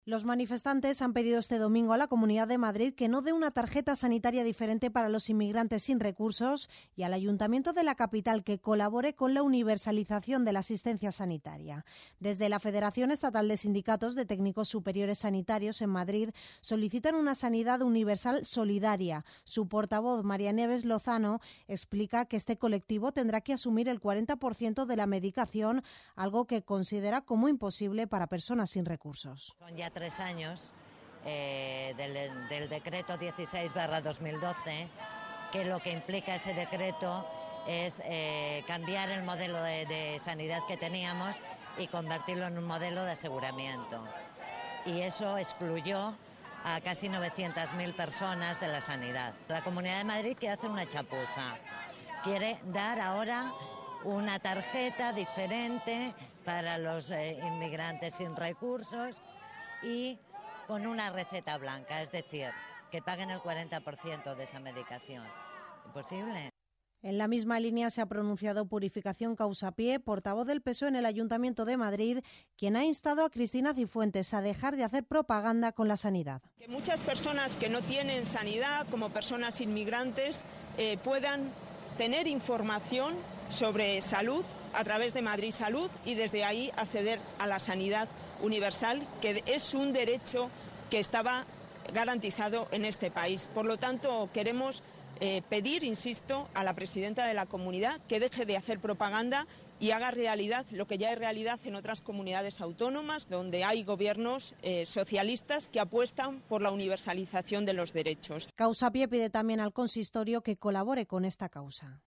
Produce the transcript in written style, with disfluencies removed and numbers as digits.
Los manifestantes han pedido este domingo a la Comunidad de Madrid que no dé una tarjeta sanitaria diferente para los inmigrantes sin recursos y al Ayuntamiento de la capital que colabore con la universalización de la asistencia sanitaria. Desde la Federación Estatal de Sindicatos de Técnicos Superiores Sanitarios en Madrid solicitan una sanidad universal solidaria. Su portavoz, María Nieves Lozano, explica que este colectivo tendrá que asumir el 40% de la medicación, algo que considera como imposible para personas sin recursos. Son ya 3 años del decreto 16/2012, que lo que implica ese decreto es cambiar el modelo de sanidad que teníamos y convertirlo en un modelo de aseguramiento. Y eso excluyó a casi 900.000 personas de la sanidad. La Comunidad de Madrid quiere hacer una chapuza. Quiere dar ahora una tarjeta diferente para los inmigrantes sin recursos y con una receta blanca, es decir, que paguen el 40% de esa medicación. ¿Imposible? En la misma línea se ha pronunciado Purificación Causapié, portavoz del PSOE en el Ayuntamiento de Madrid, quien ha instado a Cristina Cifuentes a dejar de hacer propaganda con la sanidad. Que muchas personas que no tienen sanidad, como personas inmigrantes, puedan tener información sobre salud a través de Madrid Salud y desde ahí acceder a la sanidad universal, que es un derecho que estaba garantizado en este país. Por lo tanto, queremos pedir, insisto, a la presidenta de la comunidad que deje de hacer propaganda y haga realidad lo que ya es realidad en otras comunidades autónomas, donde hay gobiernos socialistas que apuestan por la universalización de los derechos. Causapié pide también al consistorio que colabore con esta causa.